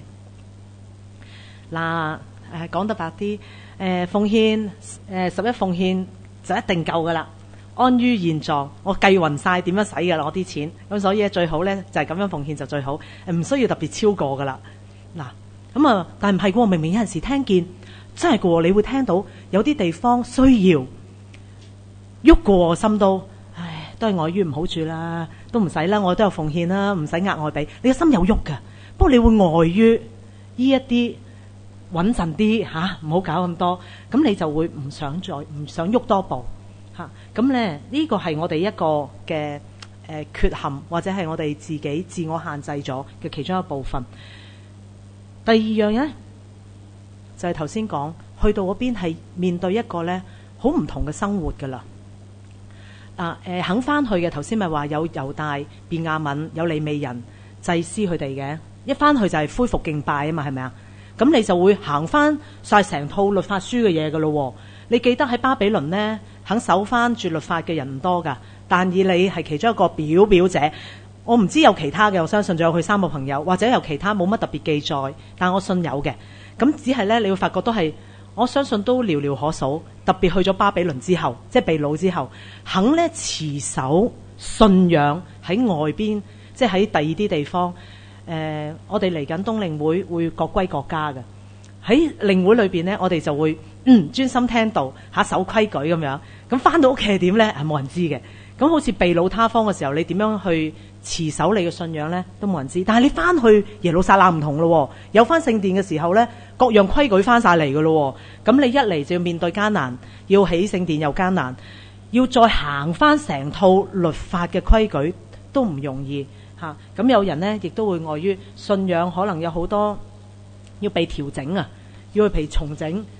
嗱誒講得白啲。誒、呃、奉獻誒、呃、十一奉獻就一定夠噶啦，安於現狀，我計勻晒點樣使噶啦，我啲錢咁，所以最好咧就係、是、咁樣奉獻就最好，唔需要特別超過噶啦。嗱咁啊，但唔係喎，明明有陣時聽見真係嘅喎，你會聽到有啲地方需要喐過我心都，唉，都係礙於唔好住啦，都唔使啦，我都有奉獻啦，唔使額外俾你個心有喐噶，不過你會礙於呢一啲。穩陣啲嚇，唔好搞咁多，咁你就會唔想再唔想喐多步嚇。咁咧呢個係我哋一個嘅誒、呃、缺陷，或者係我哋自己自我限制咗嘅其中一部分。第二樣咧就係頭先講，去到嗰邊係面對一個咧好唔同嘅生活噶啦。啊誒、呃、肯翻去嘅，頭先咪話有猶大、便雅憫、有利未人、祭司佢哋嘅，一翻去就係恢復敬拜啊嘛，係咪啊？咁你就會行翻晒成套律法書嘅嘢噶咯。你記得喺巴比倫呢，肯守翻住律法嘅人唔多噶，但以理係其中一個表表者。我唔知有其他嘅，我相信仲有佢三個朋友，或者有其他冇乜特別記載，但我信有嘅。咁只係呢，你會發覺都係，我相信都寥寥可數。特別去咗巴比倫之後，即係被擄之後，肯呢持守信仰喺外邊，即係喺第二啲地方。誒、呃，我哋嚟緊冬令會會各歸各家嘅。喺令會裏邊呢，我哋就會嗯專心聽道嚇，守規矩咁樣。咁翻到屋企係點呢？係冇人知嘅。咁好似被擄他方嘅時候，你點樣去持守你嘅信仰呢？都冇人知。但係你翻去耶路撒冷唔同咯，有翻聖殿嘅時候呢，各樣規矩翻晒嚟嘅咯。咁你一嚟就要面對艱難，要起聖殿又艱難，要再行翻成套律法嘅規矩都唔容易。嚇，咁有人呢，亦都會礙於信仰，可能有好多要被調整啊，要去被重整。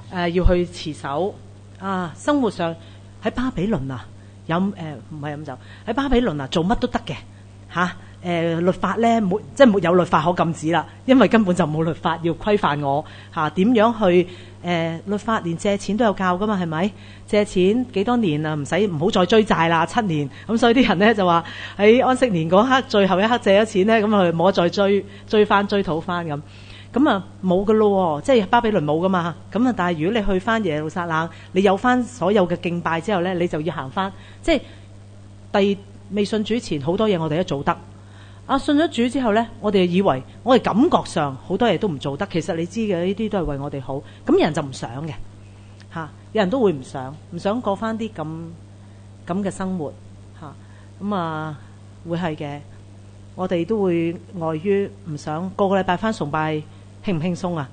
呃、要去持守啊，生活上喺巴比倫啊飲誒唔係飲酒，喺巴比倫啊做乜都得嘅嚇。誒、呃、律法咧沒即係沒有律法可禁止啦，因為根本就冇律法要規範我嚇點、啊、樣去誒、呃、律法連借錢都有教噶嘛，係咪？借錢幾多年啊？唔使唔好再追債啦，七年咁，所以啲人咧就話喺安息年嗰刻最後一刻借咗錢咧，咁佢冇得再追追翻追討翻咁，咁啊冇噶咯，即係巴比倫冇噶嘛，咁啊但係如果你去翻耶路撒冷，你有翻所有嘅敬拜之後咧，你就要行翻，即係第未信主前好多嘢我哋都做得。啊！信咗主之後呢，我哋以為我哋感覺上好多嘢都唔做得，其實你知嘅呢啲都係為我哋好。咁有人就唔想嘅嚇、啊，有人都會唔想，唔想過翻啲咁咁嘅生活嚇。咁啊，啊會係嘅，我哋都會礙於唔想個個禮拜翻崇拜，輕唔輕鬆啊？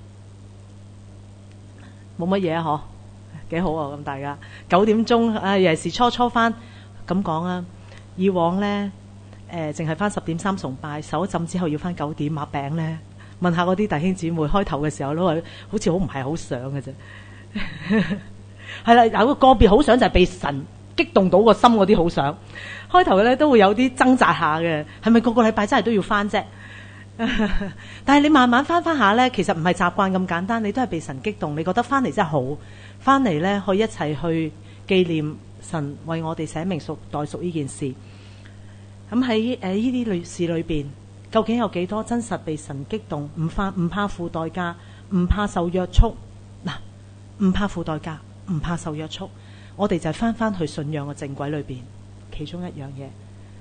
冇乜嘢啊，嗬，幾好啊！咁大家九點鐘啊，尤其是初初翻咁講啊，以往呢。誒，淨係翻十點三崇拜，受一浸之後要翻九點抹餅咧。問下嗰啲弟兄姊妹，開頭嘅時候都係好似好唔係好想嘅啫。係啦，有個個別好想就係被神激動到個心嗰啲好想。開頭嘅咧都會有啲掙扎下嘅，係咪個個禮拜真係都要翻啫？但係你慢慢翻翻下咧，其實唔係習慣咁簡單，你都係被神激動，你覺得翻嚟真係好，翻嚟咧可以一齊去紀念神為我哋寫明贖代贖呢件事。咁喺誒呢啲類事裏邊，究竟有幾多真實被神激動？唔怕唔怕付代價，唔怕受約束。嗱，唔怕付代價，唔怕受約束。我哋就係翻翻去信仰嘅正軌裏邊，其中一樣嘢，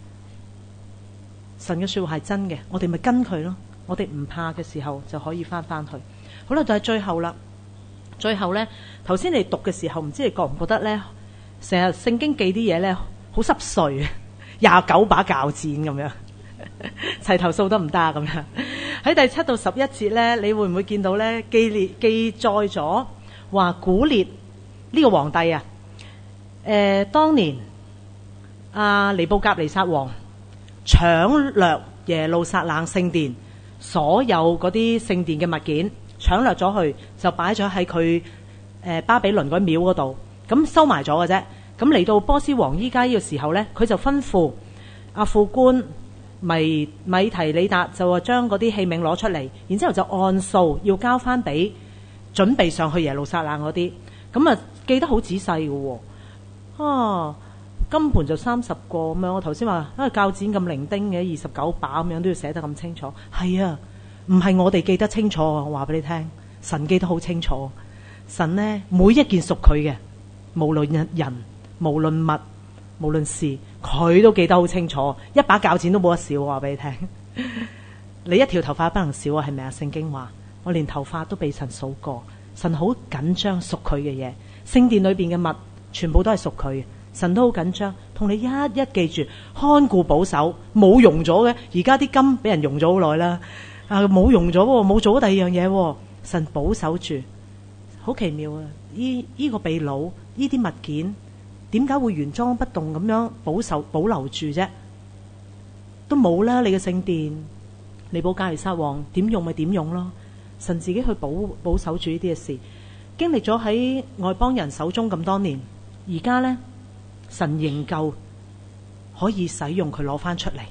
神嘅說話係真嘅，我哋咪跟佢咯。我哋唔怕嘅時候就可以翻翻去。好啦，就係最後啦。最後呢，頭先你讀嘅時候，唔知你覺唔覺得呢？成日聖經記啲嘢呢，好濕碎。廿九把鉸剪咁樣，齊頭數得唔得啊？咁樣喺第七到十一節咧，你會唔會見到咧記列記載咗話古列呢個皇帝啊？誒、呃，當年阿尼布甲尼撒王搶掠耶路撒冷聖殿所有嗰啲聖殿嘅物件，搶掠咗去就擺咗喺佢誒巴比倫嗰廟嗰度，咁收埋咗嘅啫。咁嚟到波斯王依家呢個時候呢，佢就吩咐阿副官米米提里達就話將嗰啲器皿攞出嚟，然之後就按數要交翻俾準備上去耶路撒冷嗰啲。咁啊記得好仔細嘅喎，啊金盤就三十個咁樣。我頭先話因為鉸剪咁零丁嘅二十九把咁樣都要寫得咁清楚。係啊，唔係我哋記得清楚，我話俾你聽，神記得好清楚。神呢，每一件屬佢嘅，無論人。無論物，無論事，佢都記得好清楚。一把鉸剪都冇得少，我話俾你聽。你一條頭髮不能少啊，係咪啊？聖經話我連頭髮都被神數過。神好緊張屬佢嘅嘢，聖殿裏邊嘅物全部都係屬佢。神都好緊張，同你一一記住看顧保守，冇用咗嘅。而家啲金俾人用咗好耐啦，啊冇用咗，冇做咗第二樣嘢。神保守住，好奇妙啊！呢呢個秘魯，呢啲物件。點解會原裝不動咁樣保守保留住啫？都冇啦，你嘅聖殿，尼布甲尼撒王點用咪點用咯。神自己去保保守住呢啲嘅事，經歷咗喺外邦人手中咁多年，而家呢，神仍舊可以使用佢攞翻出嚟，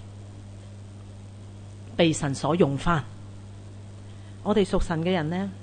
被神所用翻。我哋屬神嘅人呢，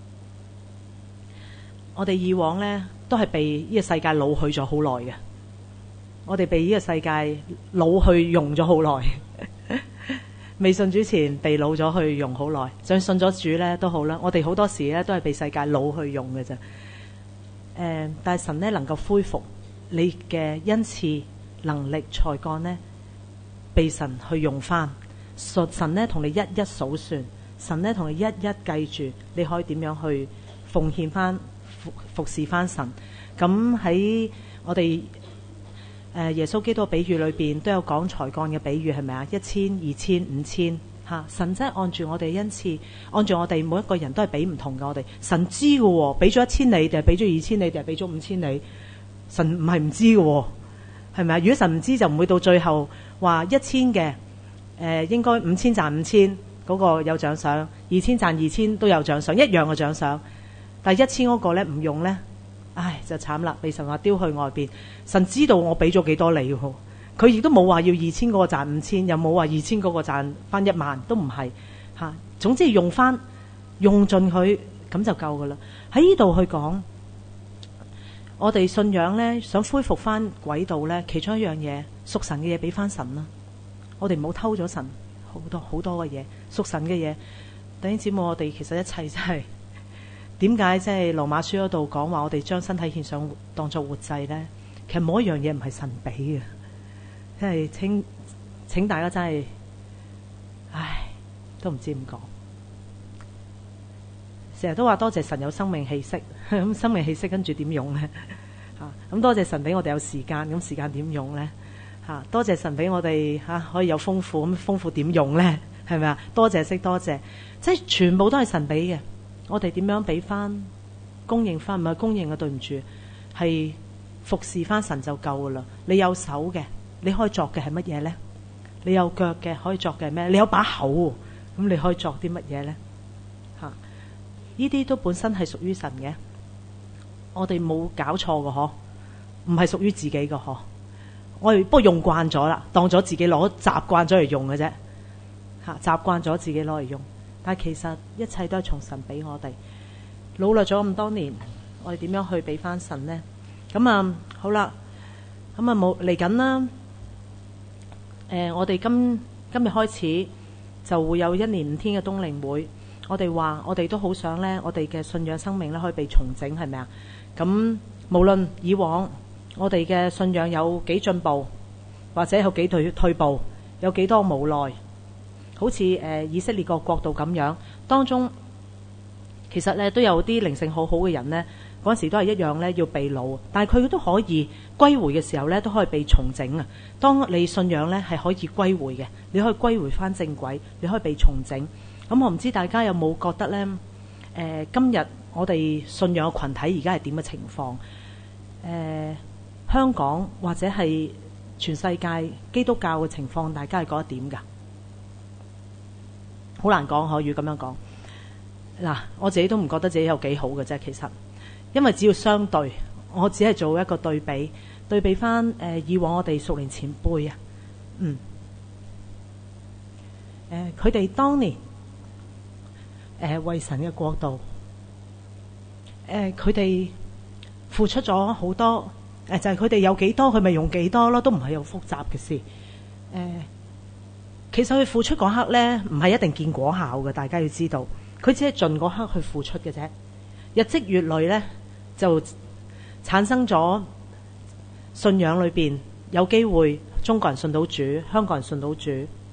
我哋以往呢。都係被呢個世界老去咗好耐嘅，我哋被呢個世界老去用咗好耐。未信主前被老咗去用好耐，就算信咗主呢都好啦。我哋好多時呢都係被世界老去用嘅啫。誒、呃，但係神呢能夠恢復你嘅恩賜、能力、才幹呢，被神去用翻。神呢同你一一數算，神呢同你一一計住，你可以點樣去奉獻翻。服侍翻神。咁喺我哋誒耶穌基督嘅比喻裏邊都有講才幹嘅比喻，係咪啊？一千、二千、五千吓，神真係按住我哋恩賜，按住我哋每一個人都係俾唔同嘅。我哋神知嘅喎，俾咗一千你，定係俾咗二千你，定係俾咗五千你？神唔係唔知嘅喎，係咪啊？如果神唔知，就唔會到最後話一千嘅誒應該五千賺五千嗰個有獎賞，二千賺二千都有獎賞，一樣嘅獎賞。 但係一千嗰個咧唔用咧，唉就慘啦，被神話丟去外邊。神知道我俾咗幾多你喎，佢亦都冇話要二千嗰個賺五千，又冇話二千嗰個賺翻一萬，都唔係嚇。總之用翻用盡佢咁就夠噶啦。喺呢度去講，我哋信仰咧想恢復翻軌道咧，其中一樣嘢屬神嘅嘢俾翻神啦。我哋唔好偷咗神好多好多嘅嘢，屬神嘅嘢。弟兄姊妹，我哋其實一切真係點解即係羅馬書嗰度講話，我哋將身體獻上當作活祭咧？其實冇一樣嘢唔係神俾嘅，即係請請大家真係，唉，都唔知點講。成日都話多謝神有生命氣息，咁生命氣息跟住點用呢？嚇，咁多謝神俾我哋有時間，咁時間點用呢？嚇，多謝神俾我哋嚇可以有豐富，咁豐富點用呢？係咪啊？多謝識多謝，即係全部都係神俾嘅。我哋點樣俾翻供應翻？唔係供應啊，對唔住，係服侍翻神就夠噶啦。你有手嘅，你可以作嘅係乜嘢呢？你有腳嘅可以作嘅係咩？你有把口，咁你可以作啲乜嘢呢？嚇！呢啲都本身係屬於神嘅，我哋冇搞錯嘅嗬，唔係屬於自己嘅嗬。我哋不過用慣咗啦，當咗自己攞習慣咗嚟用嘅啫，嚇，習慣咗自己攞嚟用。但係其實一切都係從神俾我哋，努力咗咁多年，我哋點樣去俾翻神呢？咁啊好啦，咁啊冇嚟緊啦。誒、呃，我哋今今日開始就會有一年五天嘅冬令會。我哋話我哋都好想呢，我哋嘅信仰生命咧可以被重整，係咪啊？咁無論以往我哋嘅信仰有幾進步，或者有幾退退步，有幾多無奈，好似誒、呃、以色列個國度咁樣，當中其實咧都有啲靈性好好嘅人呢，嗰陣時都係一樣呢，要被擄，但係佢都可以歸回嘅時候呢，都可以被重整啊！當你信仰呢係可以歸回嘅，你可以歸回翻正軌，你可以被重整。咁我唔知大家有冇覺得呢？誒、呃，今日我哋信仰嘅群體而家係點嘅情況？誒、呃，香港或者係全世界基督教嘅情況，大家係覺得點㗎？好難講，可以咁樣講。嗱，我自己都唔覺得自己有幾好嘅啫，其實，因為只要相對，我只係做一個對比，對比翻誒、呃、以往我哋屬靈前輩啊，嗯，誒佢哋當年。誒、呃、為神嘅國度，誒佢哋付出咗好多，誒、呃、就係佢哋有幾多，佢咪用幾多咯，都唔係好複雜嘅事。誒、呃，其實佢付出嗰刻咧，唔係一定見果效嘅，大家要知道，佢只係盡嗰刻去付出嘅啫。日積月累咧，就產生咗信仰裏邊有機會，中國人信到主，香港人信到主。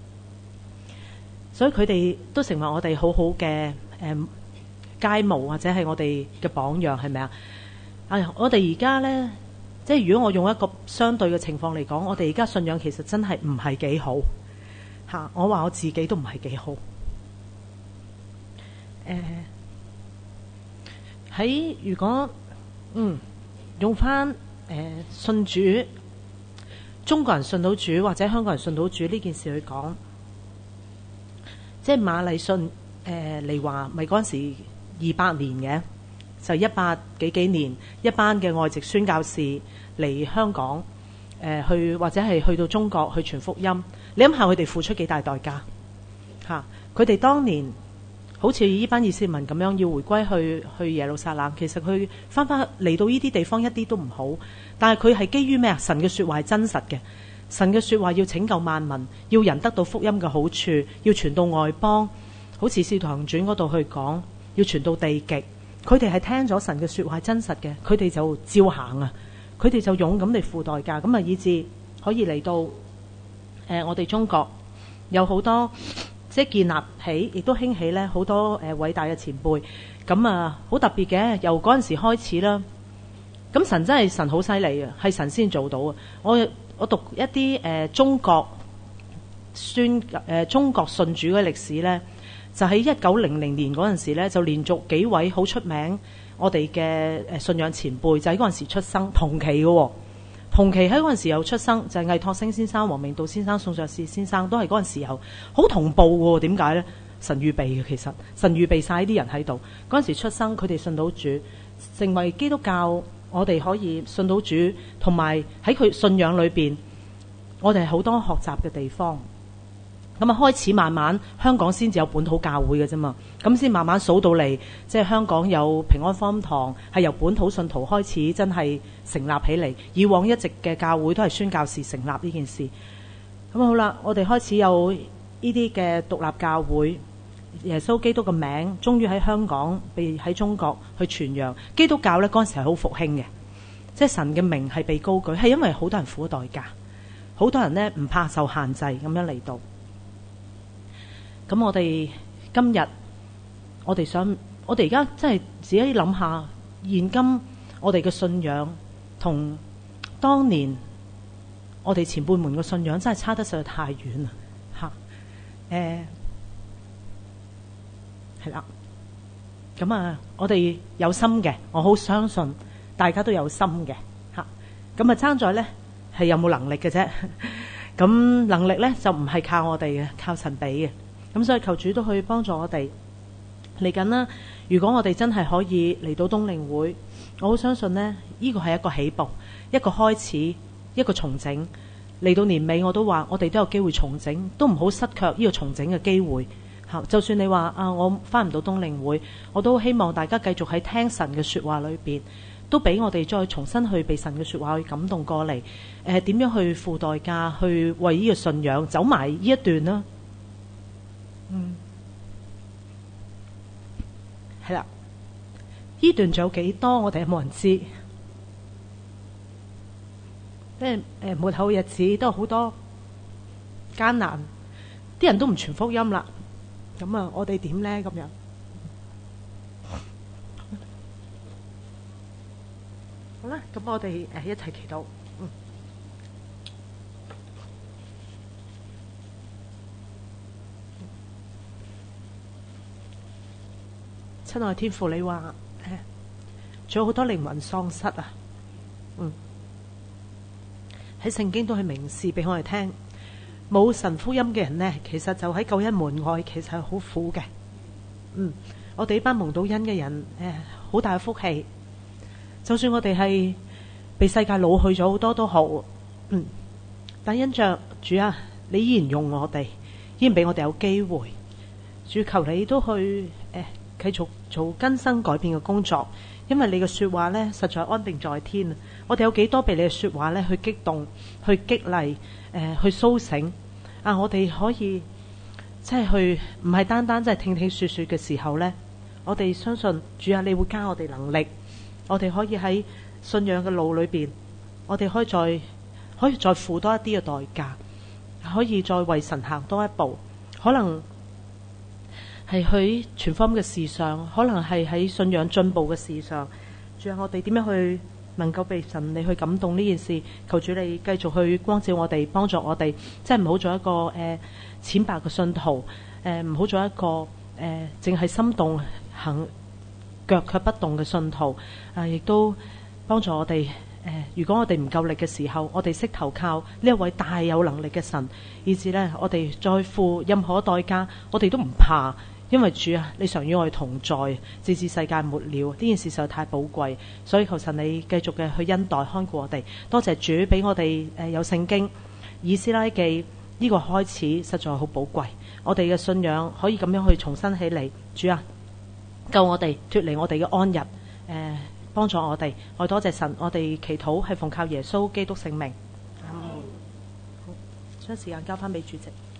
所以佢哋都成為我哋好好嘅誒楷模，或者係我哋嘅榜樣，係咪啊？啊，我哋而家呢，即係如果我用一個相對嘅情況嚟講，我哋而家信仰其實真係唔係幾好嚇、啊。我話我自己都唔係幾好。誒、呃、喺如果嗯用翻誒、呃、信主，中國人信到主或者香港人信到主呢件事去講。即係馬禮遜誒嚟話，咪嗰陣時二百年嘅，就一百幾幾年一班嘅外籍宣教士嚟香港誒、呃、去，或者係去到中國去傳福音。你諗下佢哋付出幾大代價嚇？佢哋當年好似呢班以色列民咁樣要回歸去去耶路撒冷，其實佢翻返嚟到呢啲地方一啲都唔好，但係佢係基於咩啊？神嘅説話係真實嘅。神嘅說話要拯救萬民，要人得到福音嘅好處，要傳到外邦，好似《使徒行傳》嗰度去講，要傳到地極。佢哋係聽咗神嘅說話係真實嘅，佢哋就照行啊！佢哋就勇敢地付代價，咁啊以致可以嚟到誒、呃、我哋中國有好多即係建立起，亦都興起咧好多誒、呃、偉大嘅前輩。咁啊好特別嘅，由嗰陣時開始啦。咁神真係神好犀利啊，係神先做到啊！我。我讀一啲誒、呃、中國宣誒、呃、中國信主嘅歷史呢，就喺一九零零年嗰陣時呢，就連續幾位好出名我哋嘅誒信仰前輩，就喺嗰陣時出生，同期嘅喎、哦，同期喺嗰陣時又出生，就係、是、魏托星先生、王明道先生、宋卓士先生，都係嗰陣時候好同步喎。點解呢？ 神預備嘅。其實神預備晒啲人喺度，嗰陣時出生，佢哋信到主，成為基督教，我哋可以信到主，同埋喺佢信仰裏邊，我哋係好多學習嘅地方。咁啊，開始慢慢香港先至有本土教會嘅啫嘛，咁先慢慢數到嚟，即係香港有平安福音堂，係由本土信徒開始真係成立起嚟。以往一直嘅教會都係宣教士成立呢件事。咁好啦，我哋開始有呢啲嘅獨立教會，耶穌基督嘅名終於喺香港被喺中國去傳揚。基督教呢嗰陣時係好復興嘅，即係神嘅名係被高舉，係因為好多人付咗代價，好多人呢唔怕受限制咁樣嚟到。咁我哋今日，我哋想，我哋而家真係自己諗下，現今我哋嘅信仰同當年我哋前輩們嘅信仰真係差得實在太遠啦嚇。誒係啦，咁啊，我哋有心嘅，我好相信大家都有心嘅嚇。咁啊，爭在咧係有冇能力嘅啫。咁能力咧就唔係靠我哋嘅，靠神俾嘅。咁所以求主都去幫助我哋嚟緊啦。如果我哋真係可以嚟到冬令會，我好相信呢，呢個係一個起步，一個開始，一個重整。嚟到年尾我都話，我哋都有機會重整，都唔好失卻呢個重整嘅機會。就算你話啊，我返唔到冬令會，我都希望大家繼續喺聽神嘅說話裏邊，都俾我哋再重新去被神嘅說話去感動過嚟。誒、呃，點樣去付代價，去為呢個信仰走埋呢一段啦。嗯，係啦，呢段仲有幾多我哋冇人知，即係誒末後日子都有好多艱難，啲人都唔傳福音啦，咁啊我哋點咧咁樣？好啦，咁我哋誒一齊祈禱。嗯。親愛天父，你話誒，仲有好多靈魂喪失啊！嗯，喺聖經都係明示俾我哋聽，冇神福音嘅人呢，其實就喺救恩門外，其實係好苦嘅。嗯，我哋呢班蒙到恩嘅人，誒，好大嘅福氣。就算我哋係被世界擄去咗好多都好，嗯，但因着主啊，你依然用我哋，依然俾我哋有機會。主求你都去誒。呃繼續做更新改變嘅工作，因為你嘅說話呢，實在安定在天。我哋有幾多被你嘅說話呢去激動、去激勵、誒、呃、去甦醒啊！我哋可以即係去，唔係單單即係聽聽說說嘅時候呢，我哋相信主啊，你會加我哋能力，我哋可以喺信仰嘅路裏邊，我哋可以再可以再付多一啲嘅代價，可以再為神行多一步，可能。係喺全方面嘅事上，可能係喺信仰進步嘅事上，仲有我哋點樣去能夠被神你去感動呢件事？求主你繼續去光照我哋，幫助我哋，即係唔好做一個誒、呃、淺白嘅信徒，誒唔好做一個誒淨係心動行腳卻不動嘅信徒。啊，亦都幫助我哋誒、呃，如果我哋唔夠力嘅時候，我哋識投靠呢一位大有能力嘅神，以至呢，我哋再付任何代價，我哋都唔怕。因為主啊，你常與我哋同在，直至世界末了。呢件事實在太寶貴，所以求神你繼續嘅去恩待看顧我哋。多謝主俾我哋誒有聖經以斯拉記呢個開始，實在好寶貴。我哋嘅信仰可以咁樣去重新起嚟。主啊，救我哋脫離我哋嘅安逸，誒、呃、幫助我哋。我多謝神，我哋祈禱係奉靠耶穌基督聖名。好，將時間交翻俾主席。